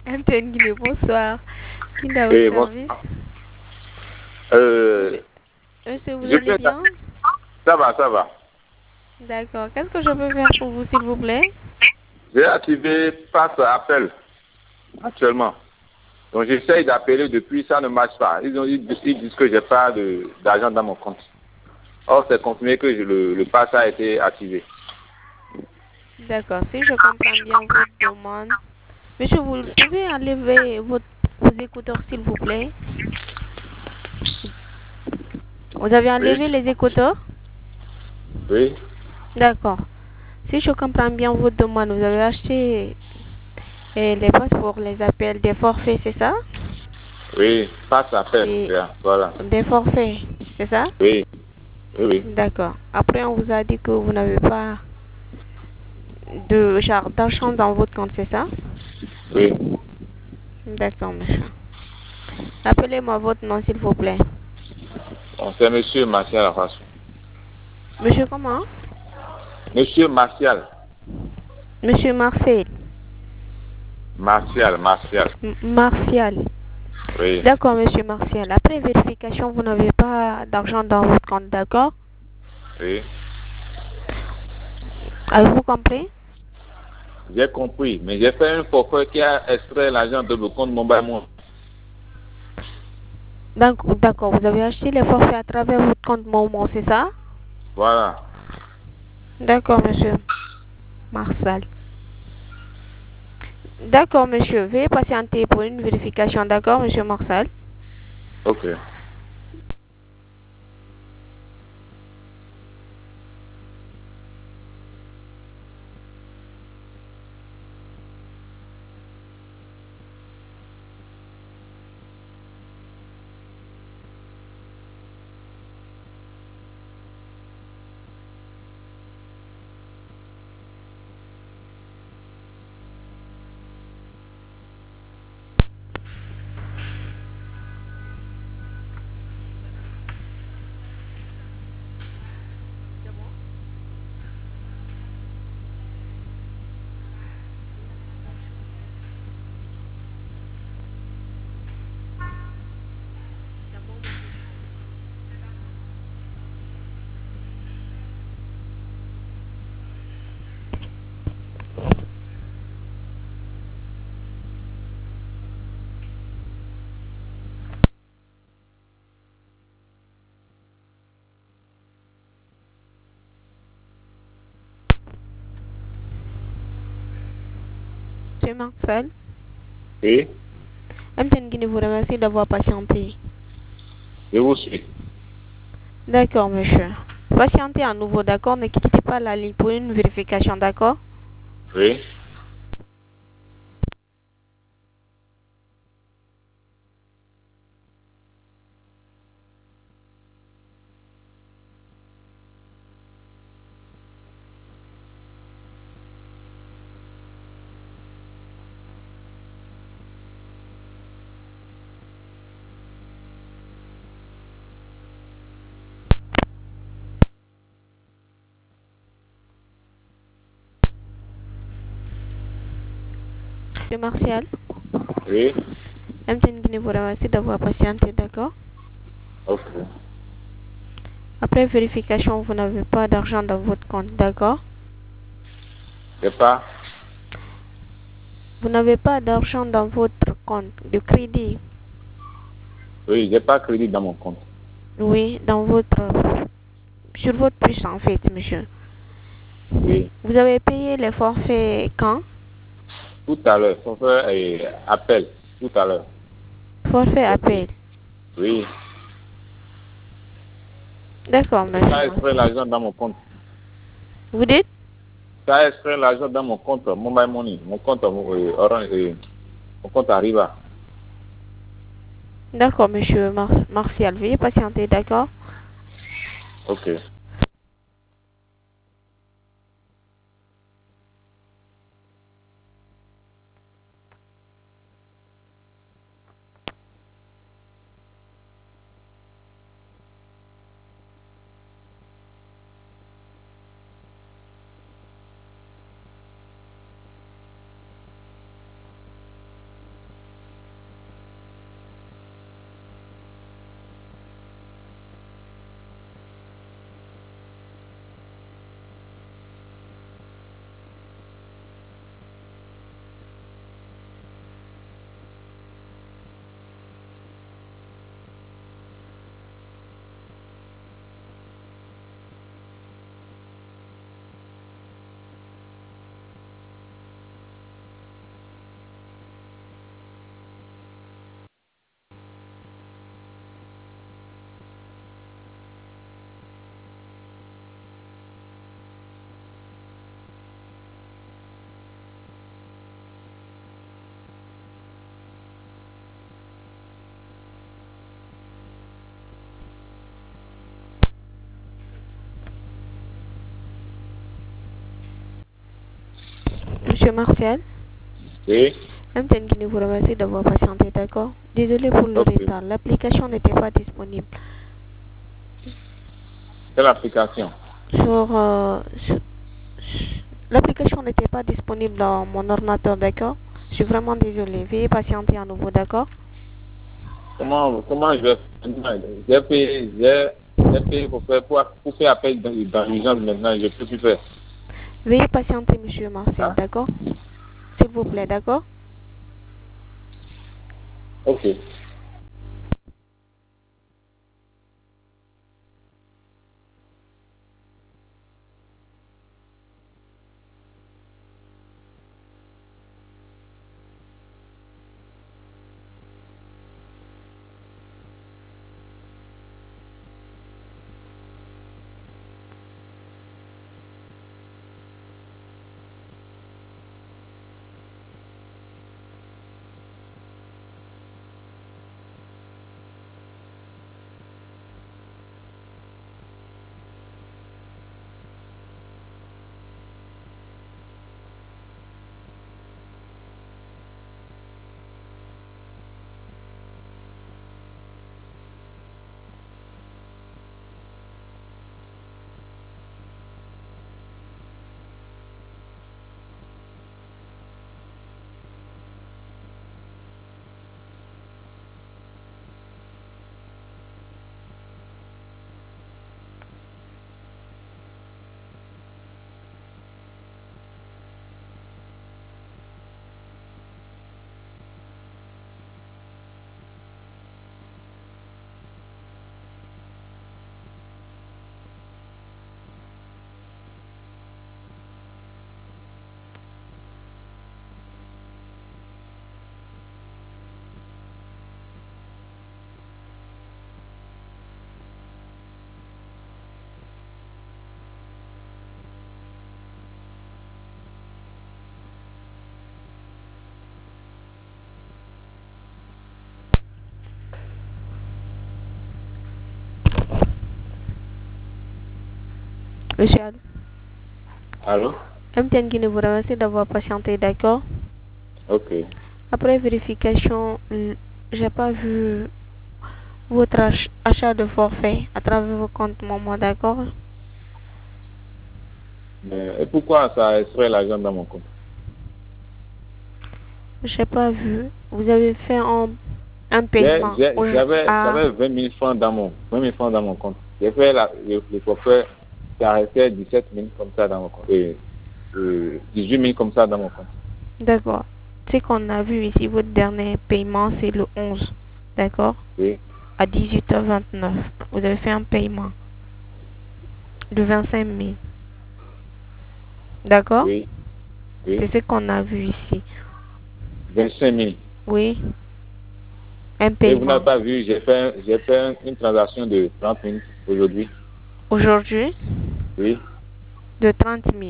MTN Guinée, bonsoir. Kinda au Et bon, service. euh, Monsieur, monsieur, vous je allez fais ça. bien? Ça va, ça va. D'accord. Qu'est-ce que je peux faire pour vous, s'il vous plaît? J'ai activé passe appel actuellement. Donc j'essaye d'appeler depuis, ça ne marche pas. Ils disent que j'ai pas d'argent dans mon compte. Or, c'est confirmé que le pass a été activé. D'accord. Si je comprends bien votre demande. Monsieur, vous pouvez enlever vos écouteurs, s'il vous plaît? Vous avez Oui, enlevé les écouteurs? oui, D'accord. Si je comprends bien votre demande, vous avez acheté les passes pour les appels des forfaits, c'est ça? oui, passe appel. Oui, Bien, voilà. des forfaits, c'est ça? Oui, oui, oui, D'accord. Après, on vous a dit que vous n'avez pas de genre d'argent dans votre compte, c'est ça? oui. D'accord, monsieur. Appelez-moi votre nom, s'il vous plaît. Bon, c'est Monsieur Martial Arras. Monsieur comment? Monsieur Martial. Monsieur Marcel. Martial. Martial. Oui, D'accord, monsieur Martial. Après vérification, vous n'avez pas d'argent dans votre compte, d'accord? oui. Avez-vous compris? J'ai compris. Mais j'ai fait un forfait qui a extrait l'argent de mon compte mobile money. D'accord, vous avez acheté les forfaits à travers votre compte Momo, c'est ça? Voilà. D'accord, monsieur Martial. D'accord, monsieur. Veuillez patienter pour une vérification, d'accord, monsieur Martial? Ok. Monsieur Marcel, Oui, MTN Guinée vous remercie d'avoir patienté. je vous suis. D'accord, monsieur. Patientez à nouveau, d'accord? Ne quittez pas la ligne pour une vérification, d'accord? Oui. Monsieur Martial, Oui. MTN Guinée vous remercie d'avoir patienté, d'accord? Ok. Après vérification, vous n'avez pas d'argent dans votre compte, d'accord? C'est pas. Vous n'avez pas d'argent dans votre compte de crédit. Oui, j'ai pas crédit dans mon compte. Oui, sur votre puce en fait, monsieur. Oui. Vous avez payé les forfaits quand? Tout à l'heure. On fait appel. Tout à l'heure. Forfait J'ai payé. appel. Oui. D'accord, Ça monsieur a extrait Martial. l'argent dans mon compte. Vous dites? Ça a extrait l'argent dans mon compte mobile money. Mon compte Orange. Mon compte Arriva. D'accord, monsieur Martial. Veuillez patienter, d'accord? Ok. Monsieur Martial, Oui. MTN Guinée vous remercie d'avoir patienté, d'accord? Désolé pour le Ok. retard, l'application n'était pas disponible. Quelle application? L'application n'était pas disponible dans mon ordinateur, d'accord? Je suis vraiment désolé. Veuillez patienter à nouveau, d'accord? Comment je vais faire? J'ai payé pour faire appel dans l'urgence maintenant, je ne peux plus faire. Veuillez patienter, monsieur Martial, Hein? d'accord? S'il vous plaît, d'accord? Ok. Monsieur, Allô? MTN Guinée vous remercie d'avoir patienté, d'accord? Ok. Après vérification, j'ai pas vu votre achat de forfait à travers vos comptes Momo, d'accord? Mais et pourquoi ça extrait l'argent dans mon compte? J'ai pas vu. Vous avez fait un paiement J'avais 20 000 francs dans mon compte. J'ai fait le forfait qui arrêtait 17 000 comme ça dans mon compte. 18 000 comme ça dans mon compte. D'accord. Ce qu'on a vu ici, votre dernier paiement, c'est le 11. D'accord? Oui. À 18h29. Vous avez fait un paiement de 25 000. D'accord? Oui. Oui. C'est ce qu'on a vu ici. 25 000. Oui. Un Et vous paiement. n'avez pas vu, j'ai fait une transaction de 30 000 aujourd'hui. Aujourd'hui? Oui. De 30 000.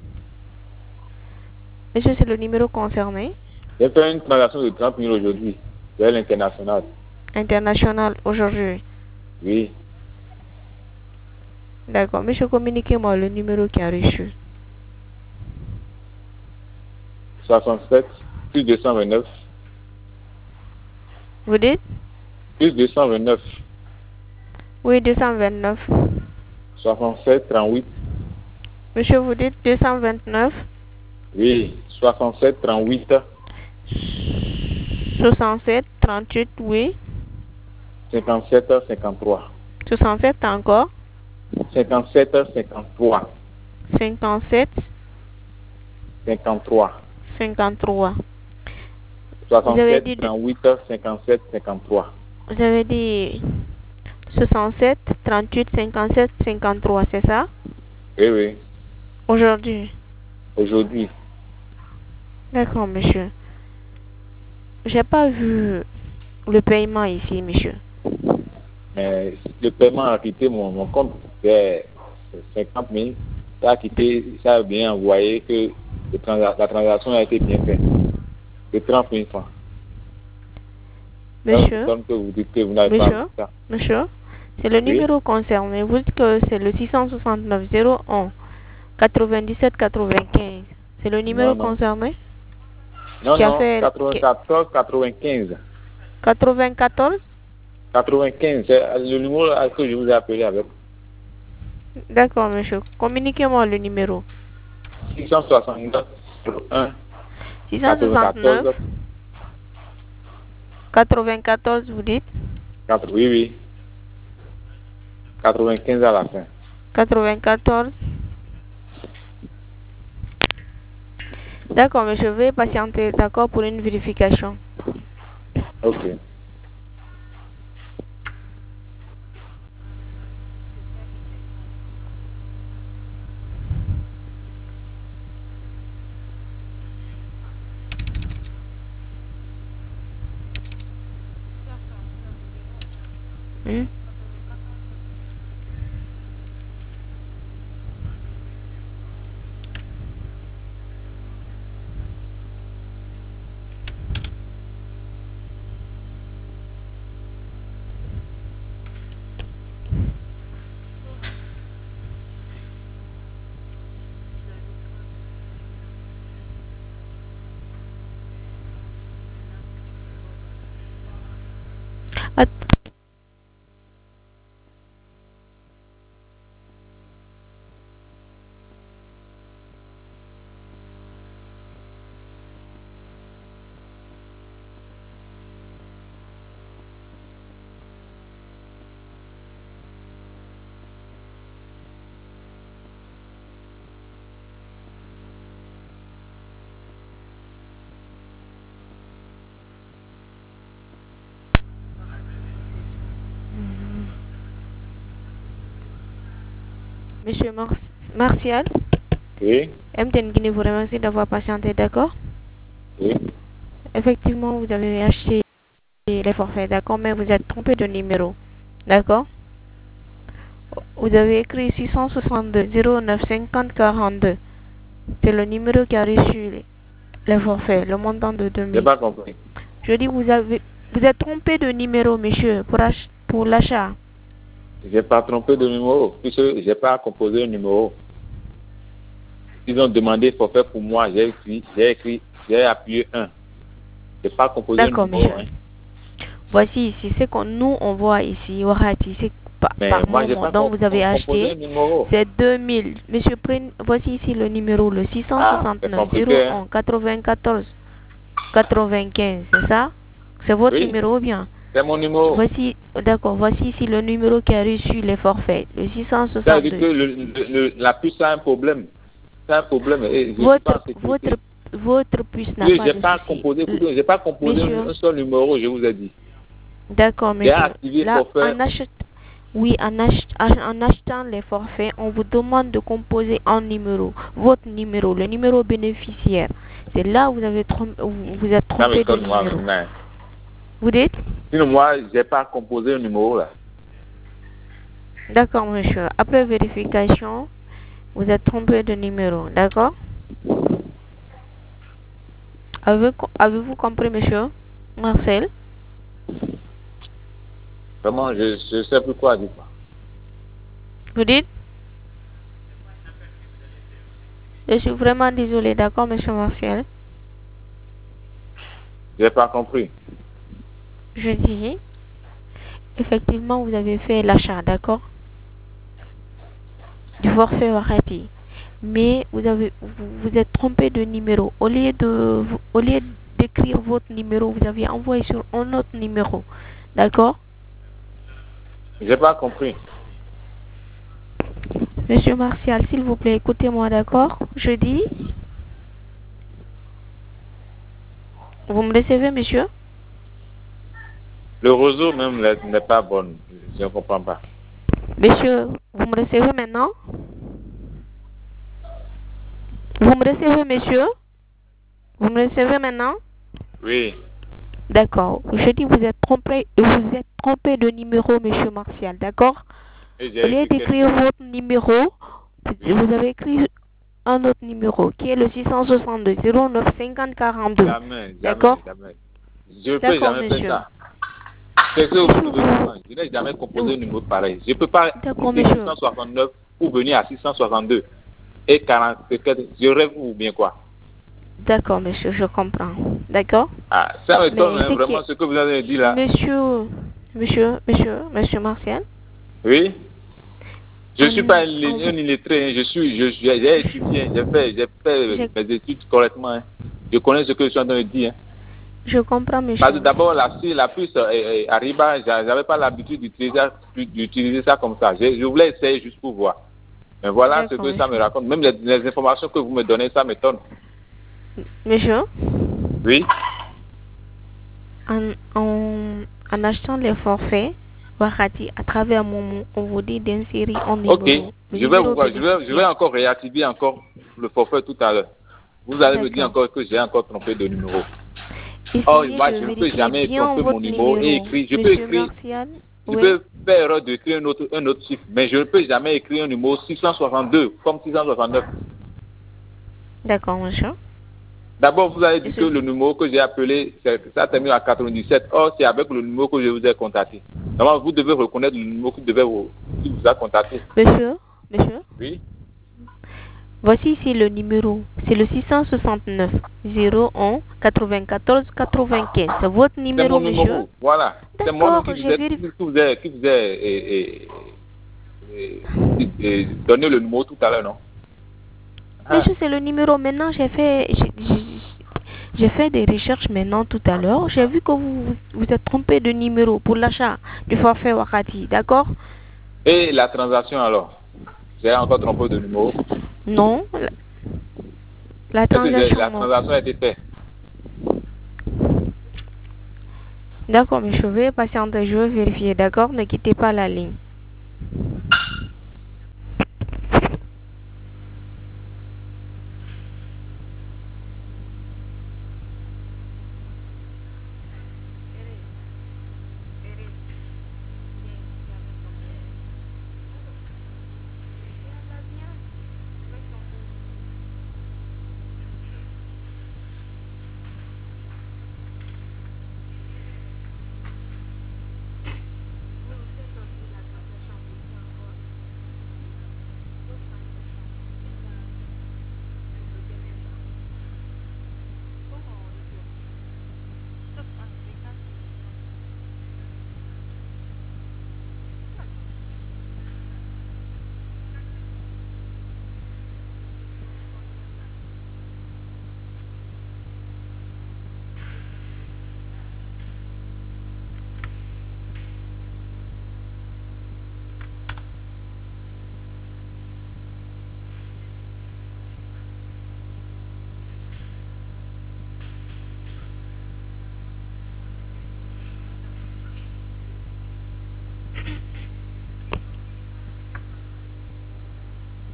Monsieur, c'est le numéro concerné? J'ai fait une transaction de 30 000 aujourd'hui vers l'international. International aujourd'hui. Oui. D'accord. Monsieur, communiquez-moi le numéro qui a reçu. 67 plus 229. Vous dites? Plus 229. Oui, 229. 67 38. Monsieur, vous dites 229? Oui. 67 38. 67, 38, oui. 57 53. 67 encore. 57 53. 57, 53. 53. Vous avez 67 dit, 38 57 53. vous avez dit 67, 38, 57, 53, c'est ça? Oui, oui. Aujourd'hui. Aujourd'hui. D'accord, monsieur. J'ai pas vu le paiement ici, monsieur. Mais le paiement a quitté mon compte. C'est 50 000. Ça a quitté, ça a bien envoyé que la transaction a été bien faite. De 30 000 francs. Monsieur, Donc, que vous dites que vous n'avez pas vu ça. monsieur, c'est le Oui. numéro concerné. Vous dites que c'est le 669 01 97 95. C'est le numéro Non. concerné? Non, Qui a non, fait 94, 95. 94? 95, c'est le numéro que je vous ai appelé avec. D'accord, monsieur. Communiquez-moi le numéro. 669, 1, 669, 94, 94, vous dites? 4, oui, oui. 95 à la fin. 94. D'accord, monsieur, veuillez patienter, d'accord, pour une vérification. Ok. Hmm? Monsieur Martial, Oui, MTN Guinée vous remercie d'avoir patienté, d'accord? oui. Effectivement, vous avez acheté les forfaits, d'accord, mais vous êtes trompé de numéro, d'accord? Vous avez écrit 662 09 50 42. C'est le numéro qui a reçu les forfaits, le montant de J'ai 2000. pas compris. Je dis, vous êtes trompé de numéro, monsieur, pour l'achat. J'ai pas trompé de numéro, puisque j'ai pas composé un numéro. Ils ont demandé forfait pour moi, j'ai appuyé 1. J'ai pas composé un D'accord, numéro, monsieur. hein. Voici ici, c'est qu'on nous on voit ici, Warati, c'est Mais par moi, j'ai moment. pas Donc vous avez composé un acheté, numéro. c'est 2000. Monsieur, voici ici le numéro, le Ah, c'est 669 compliqué, hein. 01 94 95, c'est ça? C'est votre Oui, numéro ou bien? c'est mon numéro. Voici, d'accord, voici ici le numéro qui a reçu les forfaits, le Ça veut dire 662. que la puce a un problème. C'est un problème. Et je suis pas en sécurité. Votre puce n'a Oui, pas j'ai de pas souci. composé, écoutez, j'ai pas composé Monsieur, un seul numéro, je vous ai dit. d'accord, J'ai monsieur. activé Là, forfait. oui, en achetant les forfaits, on vous demande de composer un numéro, votre numéro, le numéro bénéficiaire. C'est là où vous êtes Ça me trompé de sonne moi numéro. maintenant. Vous dites? Sinon, moi, j'ai pas composé un numéro là. D'accord, monsieur. Après vérification, vous êtes trompé de numéro. D'accord? Avez-vous compris, monsieur Marcel? Vraiment, je sais plus quoi dire. Vous dites? Je suis vraiment désolé, d'accord, monsieur Marcel? J'ai pas compris. Je dis, effectivement, vous avez fait l'achat, d'accord? Du forfait Warati. Mais vous êtes trompé de numéro. Au lieu d'écrire votre numéro, vous avez envoyé sur un autre numéro. D'accord? J'ai pas compris. Monsieur Martial, s'il vous plaît, écoutez-moi, d'accord? Je dis, vous me recevez, monsieur? Le réseau même n'est pas bon. Je ne comprends pas. Monsieur, vous me recevez maintenant? Vous me recevez, monsieur? Vous me recevez maintenant? Oui. D'accord. Je dis, vous êtes trompé de numéro, monsieur Martial, d'accord? Et Au j'ai lieu écrit quel d'écrire numéro? votre numéro, vous avez écrit un autre numéro qui est le 662 09 50 42. Jamais, D'accord? jamais, jamais. Je ne peux D'accord, jamais faire monsieur. ça. C'est ce que vous Monsieur, devez comprendre. Je n'ai jamais composé un numéro pareil. Je ne peux pas d'accord, quitter monsieur. 669 pour venir à 662 et 44. Je rêve ou bien quoi? D'accord, monsieur, je comprends. D'accord? Ah, ça m'étonne, Mais hein, c'est vraiment, que, ce que vous avez dit là. monsieur Martial, Oui? Je ne suis pas un on- illettré, hein. J'ai étudié, j'ai fait je, mes études correctement, hein. Je connais ce que je suis en train de dire, hein. je comprends, Parce que monsieur. d'abord, la puce Ariba, je n'avais pas l'habitude d'utiliser ça comme ça. Je voulais essayer juste pour voir. Mais voilà ce D'accord, que ça me monsieur. raconte. Même les informations que vous me donnez, ça m'étonne. Monsieur, Oui? en achetant les forfaits Wakati à travers Momo, on vous dit d'insérer un Ok, numéro, le je vais, numéro je vais bénéficiaire. encore réactiver encore le forfait tout à l'heure. Vous allez me dire D'accord. encore que j'ai encore trompé de numéro. Oh, Essayez moi, de je ne peux vérifier jamais bien tromper mon votre numéro et numéro. écrire. Monsieur Martial, Je oui? peux faire erreur d'écrire un autre chiffre, mais je ne peux jamais écrire un numéro 662 comme 669. D'accord, monsieur. D'abord, vous avez dit que Monsieur, le numéro que j'ai appelé, ça termine à 97. Or, c'est avec le numéro que je vous ai contacté. Normalement, vous devez reconnaître le numéro qui vous a contacté. monsieur, Oui. voici ici le numéro. C'est le 669 01 94 95. C'est votre C'est numéro, mon monsieur? numéro. Voilà. C'est moi-même D'accord, j'ai vérifié. qui vous ai donné le numéro tout à l'heure, non? Ah. Monsieur, c'est le numéro. Maintenant, j'ai fait des recherches maintenant tout à l'heure. J'ai vu que vous êtes trompé de numéro pour l'achat du forfait Wakati. D'accord? Et la transaction alors? J'ai encore trompé de numéro. Non. La Est-ce que transaction, la non. transaction a été faite? D'accord, monsieur. Veuillez patienter. Je vais vérifier. D'accord? Ne quittez pas la ligne.